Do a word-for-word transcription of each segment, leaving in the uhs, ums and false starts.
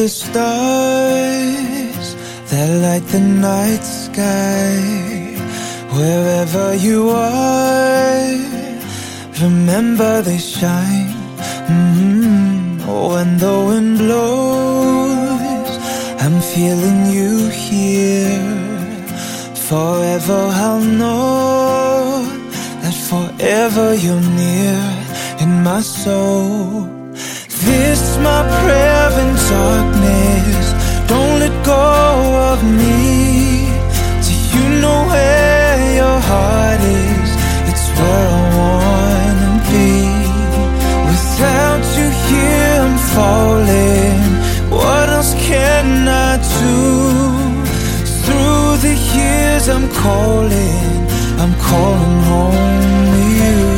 the stars that light the night sky. Wherever you are, remember they shine. Mm-hmm. When the wind blows, I'm feeling you here. Forever I'll know that forever you're near in my soul. This my prayer in darkness, don't let go of me. Do you know where your heart is? It's where I wanna be. Without you here I'm falling, what else can I do? Through the years I'm calling, I'm calling home to you.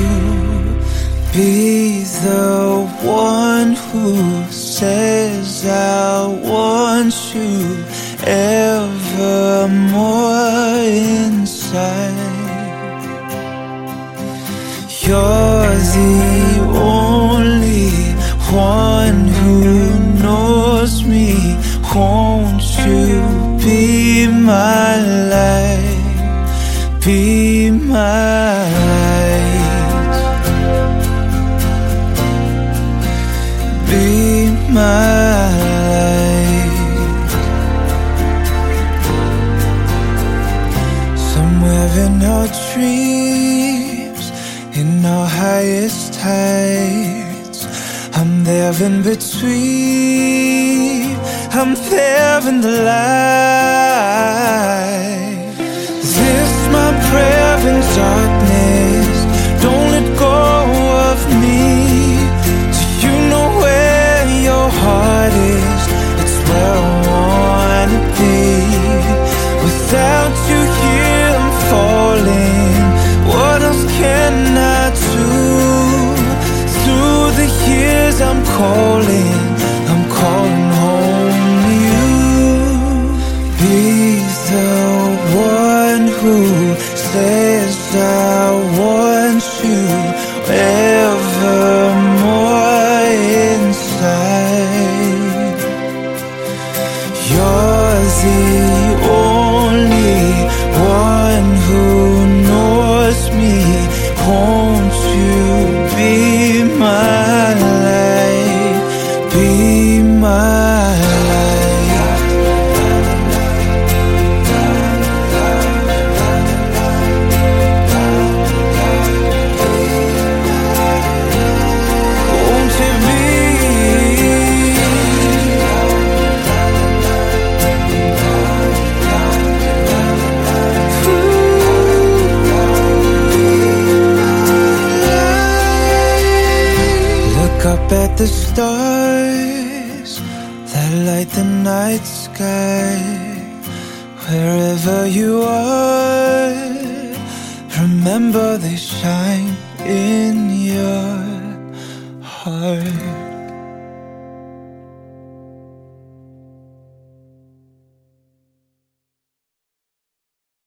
Be the one who says I want you evermore inside. You're the only one who knows me. Won't you be my light, be my light, be my light. Somewhere in our dreams, in our highest heights, I'm there in between, I'm there in the light. This my prayer in darkness, don't let go of me. Do you know where your heart is? It's where I wanna be. Without you here I'm falling, what else can I do? Through the years I'm calling, I'm calling home to you. Be the one who says I want you evermore inside. You're the only one who knows me. Won't you be my light, be my light? Won't you be? Look up at the stars that light the night sky. Wherever you are, remember they shine in your heart.